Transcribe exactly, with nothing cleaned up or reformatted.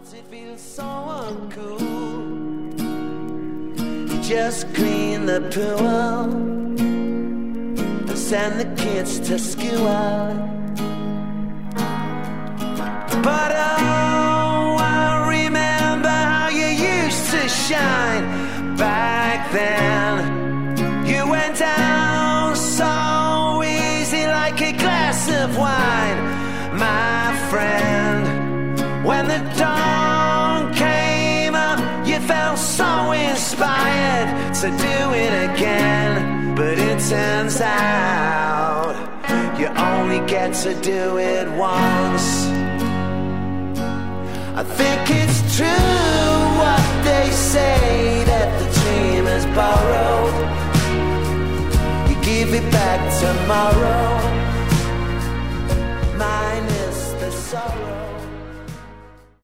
It feels so uncool. You just clean the pool and send the kids to school. But oh, I remember how you used to shine back then. You went down so easy like a glass of wine, my friend. When the dawn came up, you felt so inspired to do it again. But it turns out you only get to do it once. I think it's true what they say, that the dream is borrowed. You give it back tomorrow. Mine is the sorrow.